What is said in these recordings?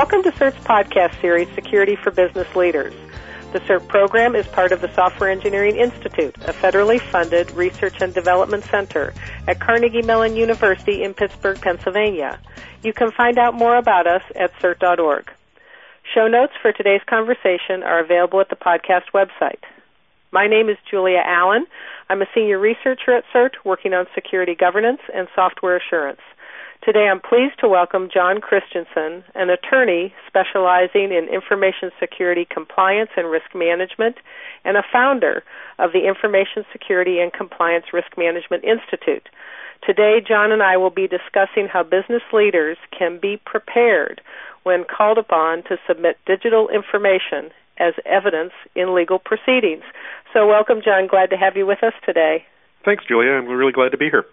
Welcome to CERT's podcast series, Security for Business Leaders. The CERT program is part of the Software Engineering Institute, a federally funded research and development center at Carnegie Mellon University in Pittsburgh, Pennsylvania. You can find out more about us at CERT.org. Show notes for today's conversation are available at the podcast website. My name is Julia Allen. I'm a senior researcher at CERT working on security governance and software assurance. Today I'm pleased to welcome John Christensen, an attorney specializing in information security compliance and risk management and a founder of the Information Security and Compliance Risk Management Institute. Today, John and I will be discussing how business leaders can be prepared when called upon to submit digital information as evidence in legal proceedings. So welcome, John. Glad to have you with us today. Thanks, Julia. I'm really glad to be here.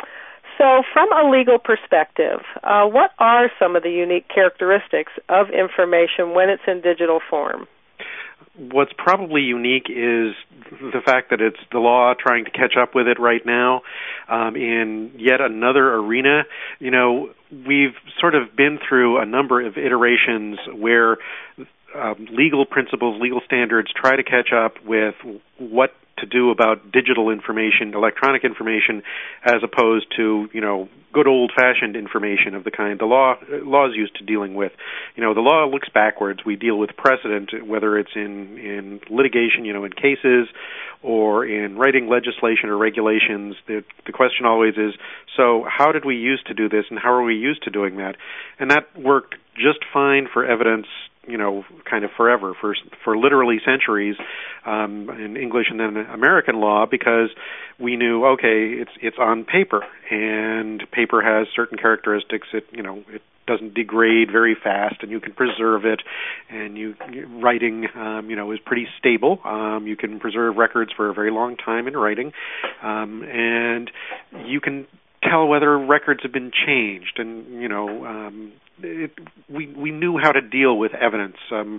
So from a legal perspective, what are some of the unique characteristics of information when it's in digital form? What's probably unique is the fact that it's the law trying to catch up with it right now in yet another arena. You know, we've sort of been through a number of iterations where legal principles, legal standards try to catch up with what to do about digital information, electronic information, as opposed to, good old-fashioned information of the kind the law is used to dealing with. The law looks backwards. We deal with precedent, whether it's in litigation, in cases, or in writing legislation or regulations. The question always is, so how did we used to do this, and how are we used to doing that? And that worked just fine for evidence, kind of forever, for literally centuries in English and then American law, because we knew, okay, it's on paper, and paper has certain characteristics. It doesn't degrade very fast, and you can preserve it, and writing, is pretty stable. You can preserve records for a very long time in writing, and you can tell whether records have been changed, and we knew how to deal with evidence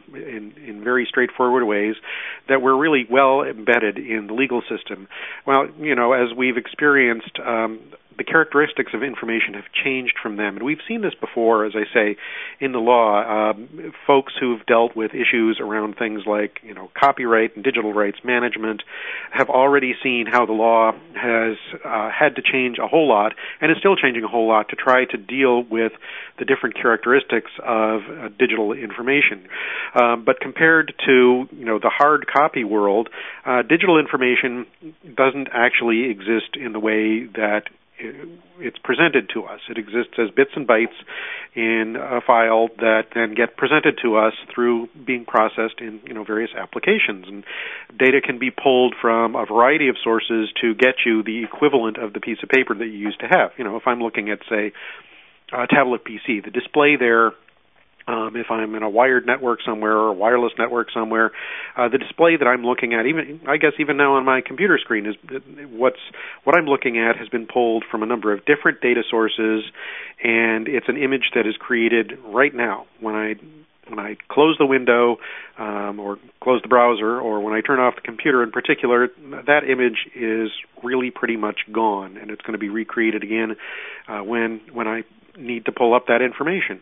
in very straightforward ways that were really well embedded in the legal system. Well, as we've experienced, the characteristics of information have changed from them. And we've seen this before, as I say, in the law. Folks who've dealt with issues around things like, copyright and digital rights management have already seen how the law has had to change a whole lot, and is still changing a whole lot, to try to deal with the different characteristics of digital information. But compared to, the hard copy world, digital information doesn't actually exist in the way that it's presented to us. It exists as bits and bytes in a file that then get presented to us through being processed in various applications. And data can be pulled from a variety of sources to get you the equivalent of the piece of paper that you used to have. If I'm looking at, say, a tablet PC, the display there, if I'm in a wired network somewhere or a wireless network somewhere, the display that I'm looking at, even now on my computer screen, is what I'm looking at has been pulled from a number of different data sources, and it's an image that is created right now. When I close the window or close the browser, or when I turn off the computer in particular, that image is really pretty much gone, and it's going to be recreated again when I need to pull up that information.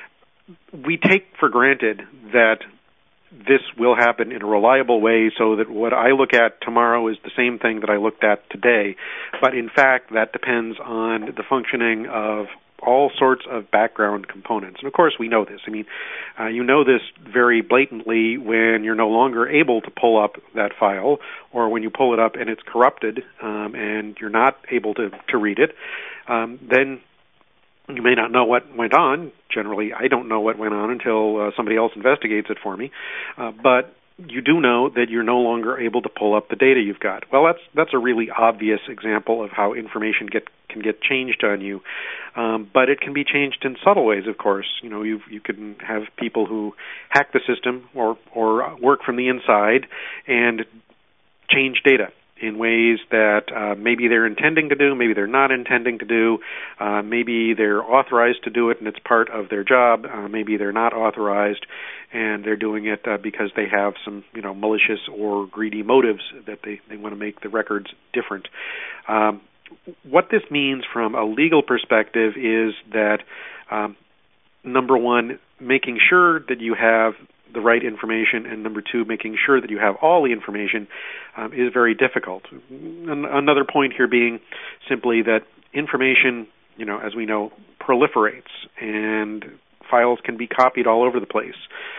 We take for granted that this will happen in a reliable way, so that what I look at tomorrow is the same thing that I looked at today. But in fact, that depends on the functioning of all sorts of background components. And of course, we know this. You know this very blatantly when you're no longer able to pull up that file, or when you pull it up and it's corrupted and you're not able to read it. Then you may not know what went on. Generally, I don't know what went on until somebody else investigates it for me. But you do know that you're no longer able to pull up the data you've got. Well, that's a really obvious example of how information can get changed on you. But it can be changed in subtle ways, of course. You can have people who hack the system or work from the inside and change data in ways that maybe they're intending to do, maybe they're not intending to do, maybe they're authorized to do it and it's part of their job, maybe they're not authorized and they're doing it because they have some malicious or greedy motives that they want to make the records different. What this means from a legal perspective is that number one, making sure that you have the right information, and number two, making sure that you have all the information is very difficult. Another point here being simply that information, as we know, proliferates, and files can be copied all over the place.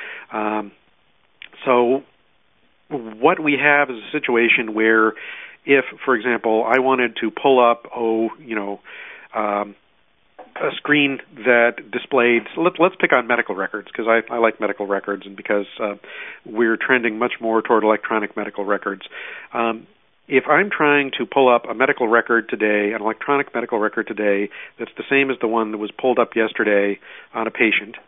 So what we have is a situation where if, for example, I wanted to pull up, a screen that displayed, so let's pick on medical records, because I like medical records, and because we're trending much more toward electronic medical records. If I'm trying to pull up a medical record today, an electronic medical record today, that's the same as the one that was pulled up yesterday on a patient,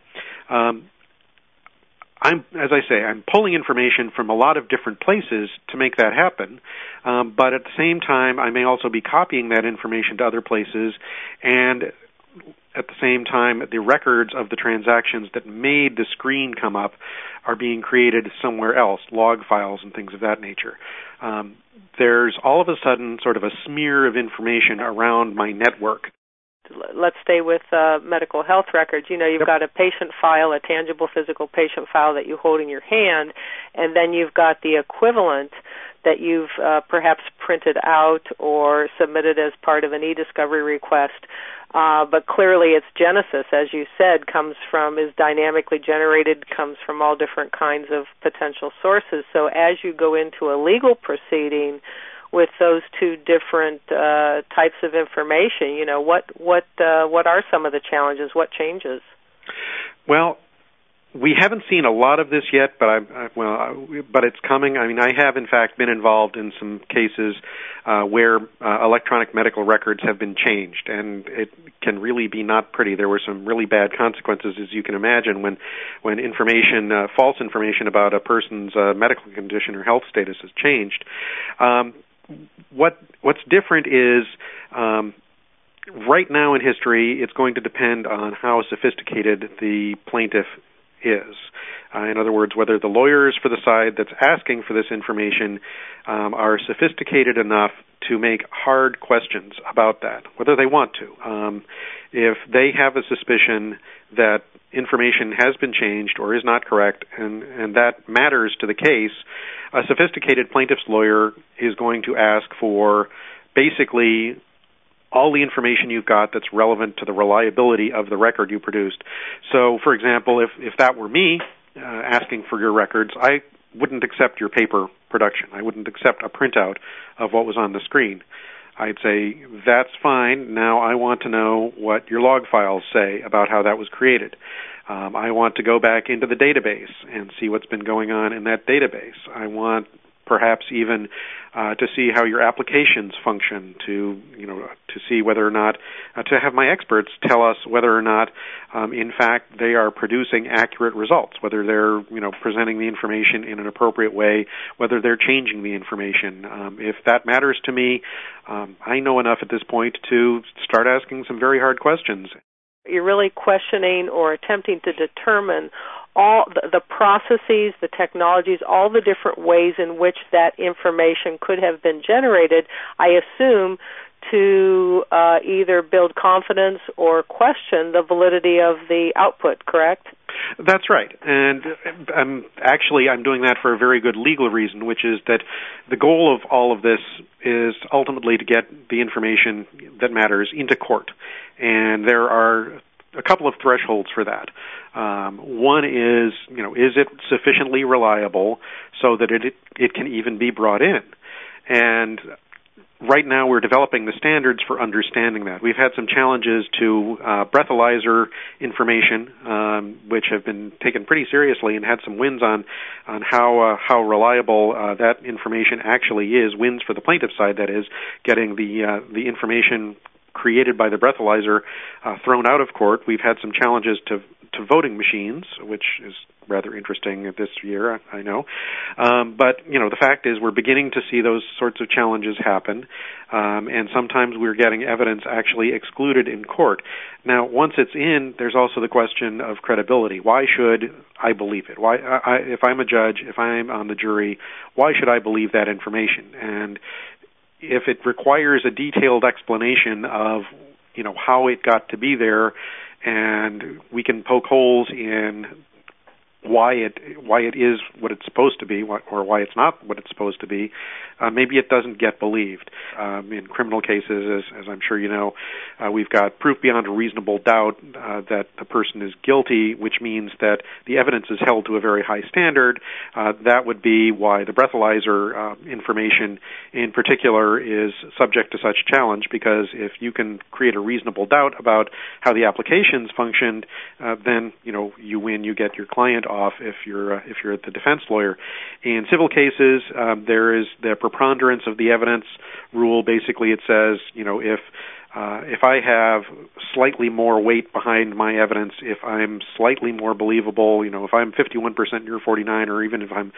I'm pulling information from a lot of different places to make that happen, but at the same time, I may also be copying that information to other places, and at the same time, the records of the transactions that made the screen come up are being created somewhere else, log files and things of that nature. There's all of a sudden sort of a smear of information around my network. Let's stay with medical health records. You've got a patient file, a tangible physical patient file that you hold in your hand, and then you've got the equivalent that you've perhaps printed out or submitted as part of an e-discovery request. But clearly its genesis, as you said, is dynamically generated, comes from all different kinds of potential sources. So as you go into a legal proceeding with those two different types of information, what are some of the challenges? What changes? Well, we haven't seen a lot of this yet, but but it's coming. I mean, I have in fact been involved in some cases where electronic medical records have been changed, and it can really be not pretty. There were some really bad consequences, as you can imagine, when information, false information about a person's medical condition or health status is changed. What's different is right now in history, it's going to depend on how sophisticated the plaintiff is. In other words, whether the lawyers for the side that's asking for this information are sophisticated enough to make hard questions about that, whether they want to. If they have a suspicion that information has been changed or is not correct, and that matters to the case, a sophisticated plaintiff's lawyer is going to ask for basically all the information you've got that's relevant to the reliability of the record you produced. So, for example, if that were me asking for your records, I wouldn't accept your paper production. I wouldn't accept a printout of what was on the screen. I'd say, that's fine. Now I want to know what your log files say about how that was created. I want to go back into the database and see what's been going on in that database. I want perhaps even to see how your applications function, to see whether or not, to have my experts tell us whether or not, in fact, they are producing accurate results, whether they're, presenting the information in an appropriate way, whether they're changing the information. If that matters to me, I know enough at this point to start asking some very hard questions. You're really questioning or attempting to determine all the processes, the technologies, all the different ways in which that information could have been generated, I assume, to either build confidence or question the validity of the output, correct? That's right. And I'm doing that for a very good legal reason, which is that the goal of all of this is ultimately to get the information that matters into court. And there are a couple of thresholds for that. One is, is it sufficiently reliable so that it can even be brought in? And right now we're developing the standards for understanding that. We've had some challenges to breathalyzer information, which have been taken pretty seriously, and had some wins on how reliable that information actually is. Wins for the plaintiff side, that is, getting the information created by the breathalyzer thrown out of court. We've had some challenges to voting machines, which is rather interesting this year, I know. But, the fact is we're beginning to see those sorts of challenges happen, and sometimes we're getting evidence actually excluded in court. Now, once it's in, there's also the question of credibility. Why should I believe it? If I'm a judge, if I'm on the jury, why should I believe that information? And if it requires a detailed explanation of, how it got to be there, and we can poke holes in why it is what it's supposed to be, or why it's not what it's supposed to be, maybe it doesn't get believed. In criminal cases, as I'm sure you know, we've got proof beyond a reasonable doubt that the person is guilty, which means that the evidence is held to a very high standard. That would be why the breathalyzer information in particular is subject to such challenge, because if you can create a reasonable doubt about how the applications functioned, then you win, you get your client off if you're the defense lawyer. In civil cases, there is the preponderance of the evidence rule. Basically, it says, if I have slightly more weight behind my evidence, if I'm slightly more believable, if I'm 51% and you're 49, or even if I'm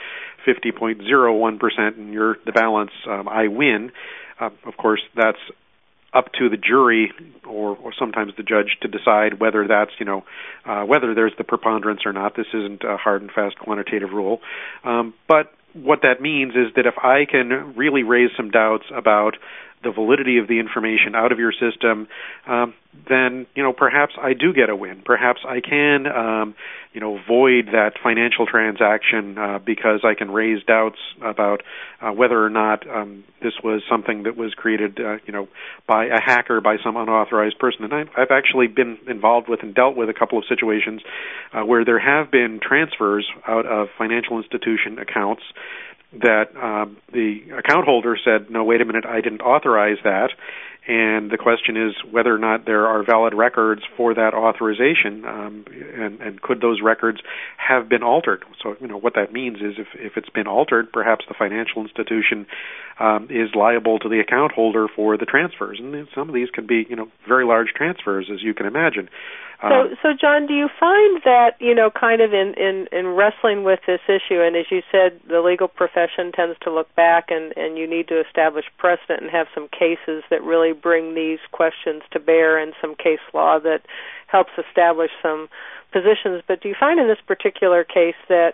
50.01% and you're the balance, I win. Of course, that's up to the jury or sometimes the judge to decide whether that's, whether there's the preponderance or not. This isn't a hard and fast quantitative rule. But what that means is that if I can really raise some doubts about the validity of the information out of your system, then, perhaps I do get a win. Perhaps I can, void that financial transaction because I can raise doubts about whether or not this was something that was created, by a hacker, by some unauthorized person. And I've actually been involved with and dealt with a couple of situations where there have been transfers out of financial institution accounts that the account holder said, no, wait a minute, I didn't authorize that. And the question is whether or not there are valid records for that authorization, and could those records have been altered? So, what that means is if it's been altered, perhaps the financial institution is liable to the account holder for the transfers. And some of these can be, very large transfers, as you can imagine. So John, do you find that, kind of in wrestling with this issue, and as you said, the legal profession tends to look back and you need to establish precedent and have some cases that really bring these questions to bear and some case law that helps establish some positions. But do you find in this particular case that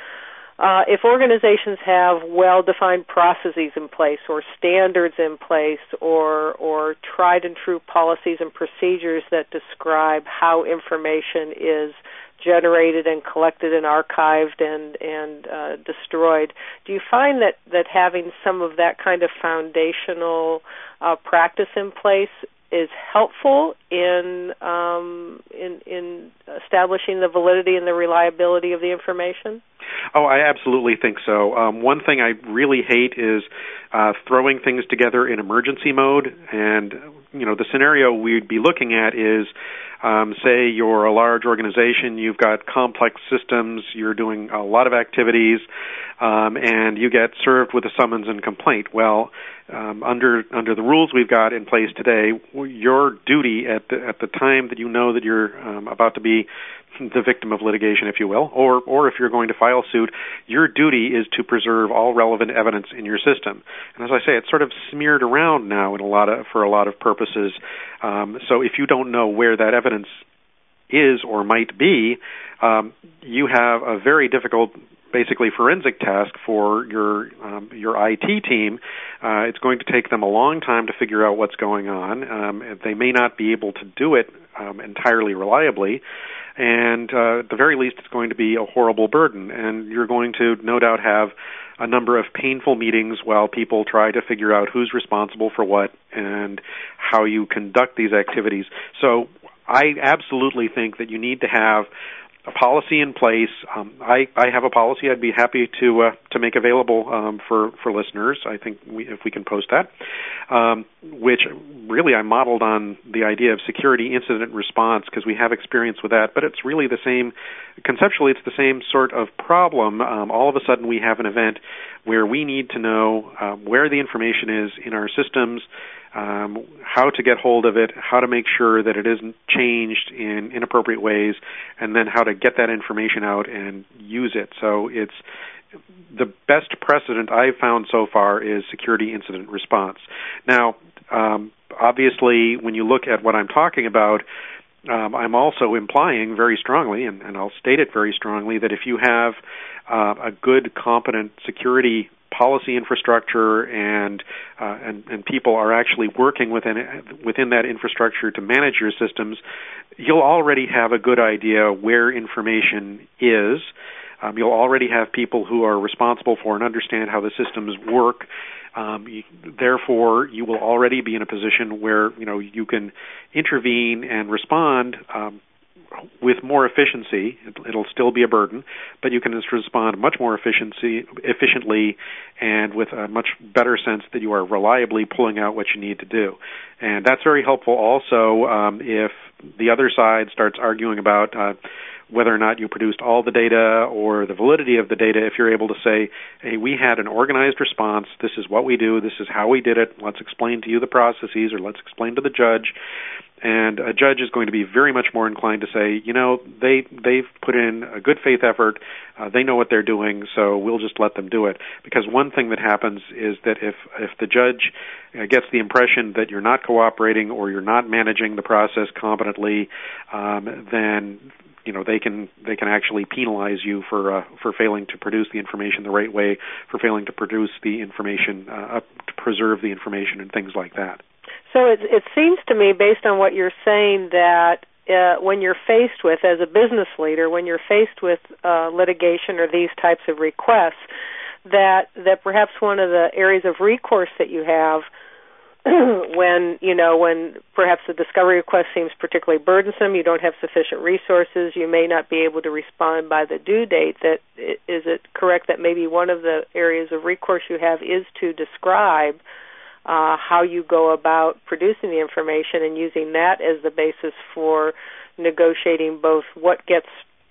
if organizations have well-defined processes in place or standards in place or tried and true policies and procedures that describe how information is generated and collected and archived and destroyed, do you find that having some of that kind of foundational practice in place is helpful in establishing the validity and the reliability of the information? Oh, I absolutely think so. One thing I really hate is throwing things together in emergency mode. And, the scenario we'd be looking at is, say you're a large organization, you've got complex systems, you're doing a lot of activities, and you get served with a summons and complaint. Well, under the rules we've got in place today, your duty at the time that you know that you're about to be the victim of litigation, if you will, or if you're going to file suit, your duty is to preserve all relevant evidence in your system. And as I say, it's sort of smeared around now for a lot of purposes. So if you don't know where that evidence is or might be, you have a very difficult, basically forensic task for your IT team. It's going to take them a long time to figure out what's going on. They may not be able to do it entirely reliably, and at the very least, it's going to be a horrible burden. And you're going to no doubt have a number of painful meetings while people try to figure out who's responsible for what and how you conduct these activities. So I absolutely think that you need to have a policy in place. I have a policy I'd be happy to make available for listeners. I think if we can post that, which really I modeled on the idea of security incident response, because we have experience with that, but it's really the same. Conceptually, it's the same sort of problem. All of a sudden, we have an event where we need to know where the information is in our systems, how to get hold of it, how to make sure that it isn't changed in inappropriate ways, and then how to get that information out and use it. So it's the best precedent I've found so far is security incident response. Now, obviously, when you look at what I'm talking about, I'm also implying very strongly, and I'll state it very strongly, that if you have a good, competent security policy infrastructure and people are actually working within that infrastructure to manage your systems, you'll already have a good idea where information is. You'll already have people who are responsible for and understand how the systems work. Therefore, you will already be in a position where you can intervene and respond with more efficiency. It'll still be a burden, but you can just respond much more efficiently and with a much better sense that you are reliably pulling out what you need to do. And that's very helpful also if the other side starts arguing about whether or not you produced all the data or the validity of the data. If you're able to say, hey, we had an organized response, this is what we do, this is how we did it, let's explain to you the processes, or let's explain to the judge. And a judge is going to be very much more inclined to say, they've put in a good faith effort, they know what they're doing, so we'll just let them do it. Because one thing that happens is that if the judge gets the impression that you're not cooperating or you're not managing the process competently, then they can actually penalize you for failing to produce the information the right way, for failing to produce the information, to preserve the information, and things like that. So it seems to me, based on what you're saying, that when you're faced with, as a business leader, when you're faced with litigation or these types of requests, that perhaps one of the areas of recourse that you have when perhaps the discovery request seems particularly burdensome, you don't have sufficient resources, you may not be able to respond by the due date, is it correct that maybe one of the areas of recourse you have is to describe how you go about producing the information and using that as the basis for negotiating both what gets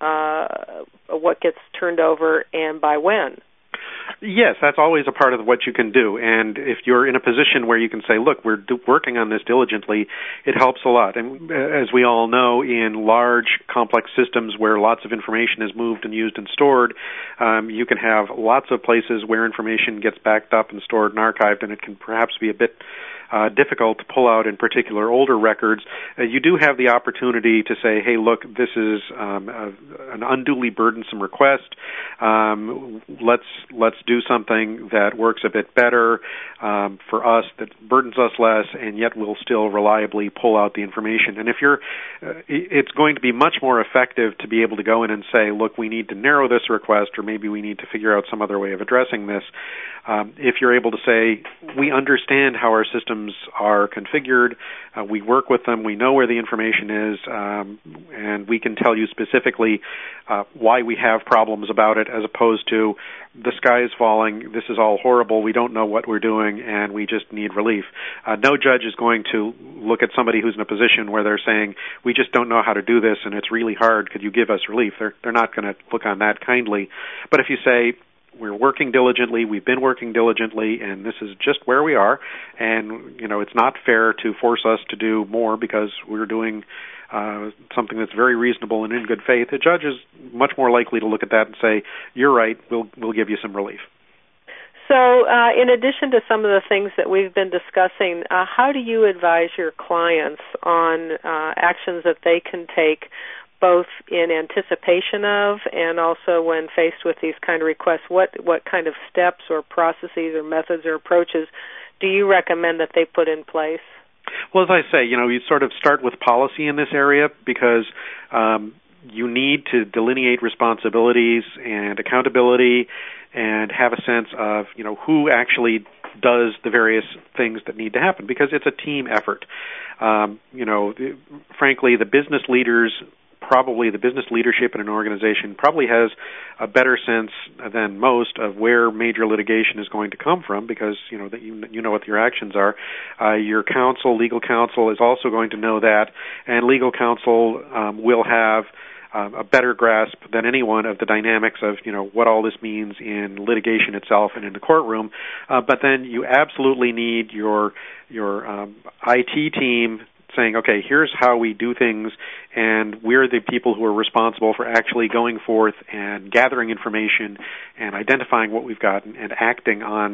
turned over and by when? Yes, that's always a part of what you can do. And if you're in a position where you can say, look, we're working on this diligently, it helps a lot. And as we all know, in large, complex systems where lots of information is moved and used and stored, you can have lots of places where information gets backed up and stored and archived, and it can perhaps be a bit difficult to pull out, in particular older records. You do have the opportunity to say, hey, look, this is an unduly burdensome request. Let's do something that works a bit better for us, that burdens us less, and yet will still reliably pull out the information. And if it's going to be much more effective to be able to go in and say, look, we need to narrow this request, or maybe we need to figure out some other way of addressing this. If you're able to say, we understand how our systems are configured, we work with them, we know where the information is, and we can tell you specifically why we have problems about it, as opposed to the sky is falling, this is all horrible, we don't know what we're doing, and we just need relief. No judge is going to look at somebody who's in a position where they're saying, we just don't know how to do this and it's really hard, could you give us relief? They're not going to look on that kindly. But if you say, we're working diligently, we've been working diligently, and this is just where we are, and it's not fair to force us to do more because we're doing something that's very reasonable and in good faith, the judge is much more likely to look at that and say, you're right, we'll give you some relief. So in addition to some of the things that we've been discussing, how do you advise your clients on actions that they can take both in anticipation of and also when faced with these kind of requests? What kind of steps or processes or methods or approaches do you recommend that they put in place? Well, as I say, you sort of start with policy in this area because you need to delineate responsibilities and accountability and have a sense of, who actually does the various things that need to happen, because it's a team effort. Frankly, the business leadership in an organization probably has a better sense than most of where major litigation is going to come from, because you know what your actions are. Your legal counsel is also going to know that, and legal counsel will have a better grasp than anyone of the dynamics of what all this means in litigation itself and in the courtroom. But then you absolutely need your IT team saying, okay, here's how we do things, and we're the people who are responsible for actually going forth and gathering information and identifying what we've got and acting on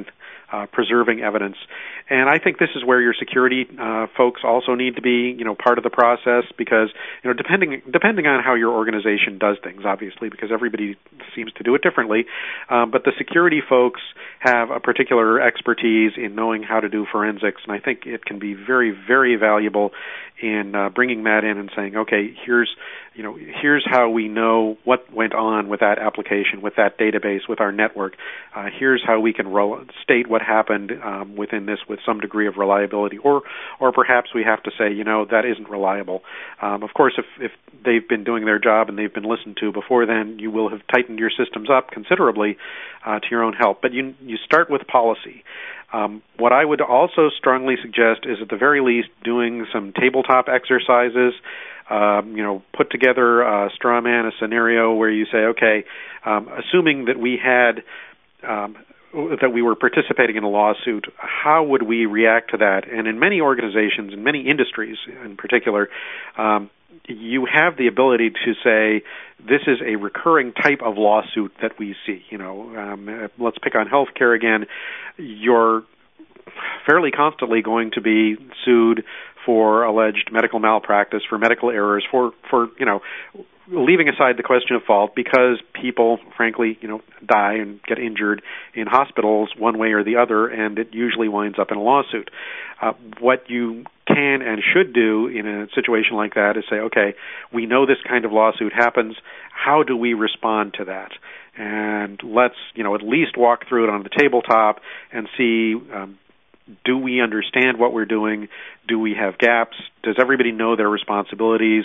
preserving evidence. And I think this is where your security folks also need to be, part of the process, because, depending on how your organization does things, obviously, because everybody seems to do it differently, but the security folks have a particular expertise in knowing how to do forensics, and I think it can be very, very valuable in bringing that in and saying, okay, here's how we know what went on with that application, with that database, with our network. Here's how we can state what happened within this with some degree of reliability, or perhaps we have to say, that isn't reliable. Of course, if they've been doing their job and they've been listened to before then, you will have tightened your systems up considerably to your own help. But you start with policy. What I would also strongly suggest is, at the very least, doing some tabletop exercises. Put together a straw man, a scenario where you say, okay, assuming that we had that we were participating in a lawsuit, how would we react to that? And in many organizations, in many industries in particular, you have the ability to say, this is a recurring type of lawsuit that we see. Let's pick on healthcare again. You're fairly constantly going to be sued for alleged medical malpractice, for medical errors, for leaving aside the question of fault, because people, frankly, die and get injured in hospitals one way or the other, and it usually winds up in a lawsuit. What you can and should do in a situation like that is say, okay, we know this kind of lawsuit happens. How do we respond to that? And let's, at least walk through it on the tabletop and see, do we understand what we're doing? Do we have gaps? Does everybody know their responsibilities?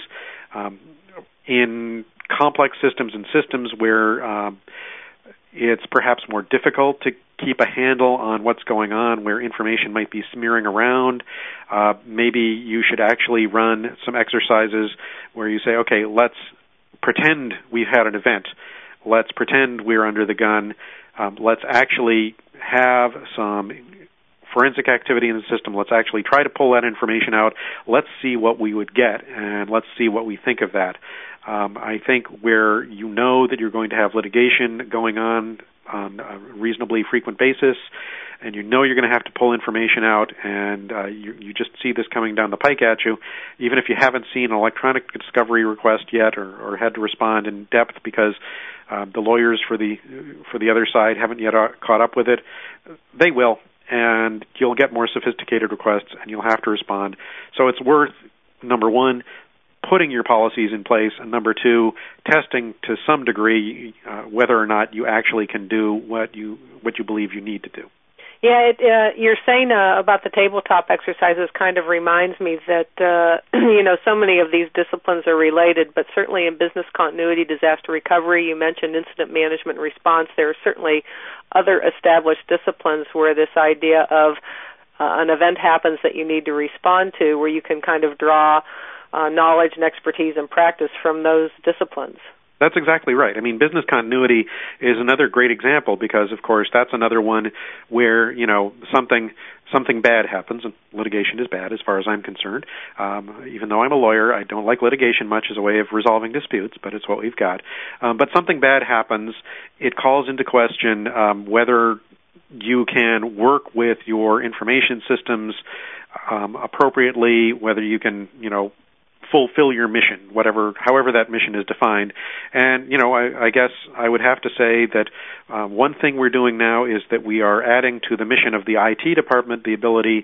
In complex systems and systems where it's perhaps more difficult to keep a handle on what's going on, where information might be smearing around, maybe you should actually run some exercises where you say, okay, let's pretend we've had an event. Let's pretend we're under the gun. Let's actually have some forensic activity in the system. Let's actually try to pull that information out. Let's see what we would get, and let's see what we think of that. I think where that you're going to have litigation going on a reasonably frequent basis, and you're going to have to pull information out, and you just see this coming down the pike at you, even if you haven't seen an electronic discovery request yet or had to respond in depth because the lawyers for the other side haven't yet caught up with it, they will. And you'll get more sophisticated requests, and you'll have to respond. So it's worth, number one, putting your policies in place, and number two, testing to some degree whether or not you actually can do what you believe you need to do. Yeah, you're saying about the tabletop exercises kind of reminds me that, so many of these disciplines are related, but certainly in business continuity, disaster recovery, you mentioned incident management and response, there are certainly other established disciplines where this idea of an event happens that you need to respond to, where you can kind of draw knowledge and expertise and practice from those disciplines. That's exactly right. I mean, business continuity is another great example because, of course, that's another one where, something bad happens, and litigation is bad as far as I'm concerned. Even though I'm a lawyer, I don't like litigation much as a way of resolving disputes, but it's what we've got. But something bad happens, it calls into question whether you can work with your information systems appropriately, whether you can, fulfill your mission, however that mission is defined. And, I guess I would have to say that one thing we're doing now is that we are adding to the mission of the IT department the ability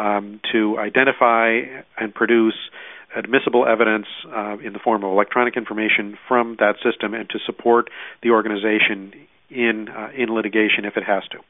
to identify and produce admissible evidence in the form of electronic information from that system and to support the organization in litigation if it has to.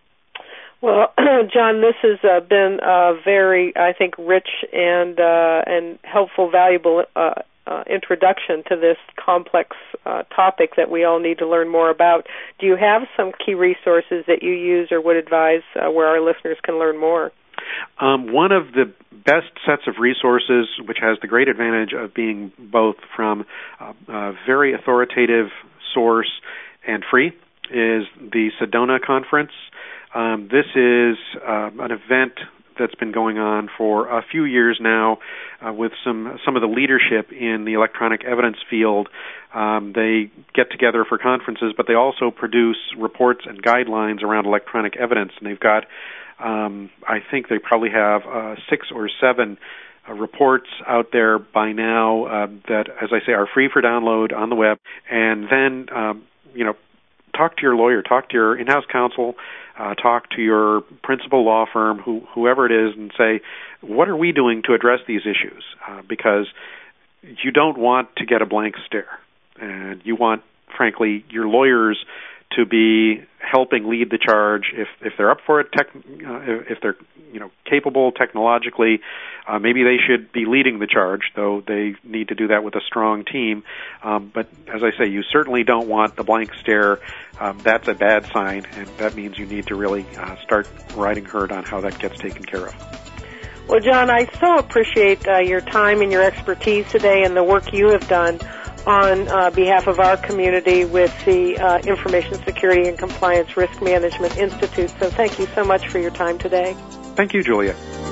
Well, John, this has been a very, I think, rich and helpful, valuable introduction to this complex topic that we all need to learn more about. Do you have some key resources that you use or would advise where our listeners can learn more? One of the best sets of resources, which has the great advantage of being both from a very authoritative source and free, is the Sedona Conference. This is an event that's been going on for a few years now with some of the leadership in the electronic evidence field. They get together for conferences, but they also produce reports and guidelines around electronic evidence, and they've got, I think they probably have 6 or 7 reports out there by now that, as I say, are free for download on the web. And then, talk to your lawyer, talk to your in-house counsel, talk to your principal law firm, whoever it is, and say, what are we doing to address these issues? Because you don't want to get a blank stare. And you want, frankly, your lawyers to be helping lead the charge if they're up for it, if they're capable technologically. Maybe they should be leading the charge, though they need to do that with a strong team. But as I say, you certainly don't want the blank stare. That's a bad sign, and that means you need to really start riding herd on how that gets taken care of. Well, John, I so appreciate your time and your expertise today and the work you have done on behalf of our community with the Information Security and Compliance Risk Management Institute. So thank you so much for your time today. Thank you, Julia.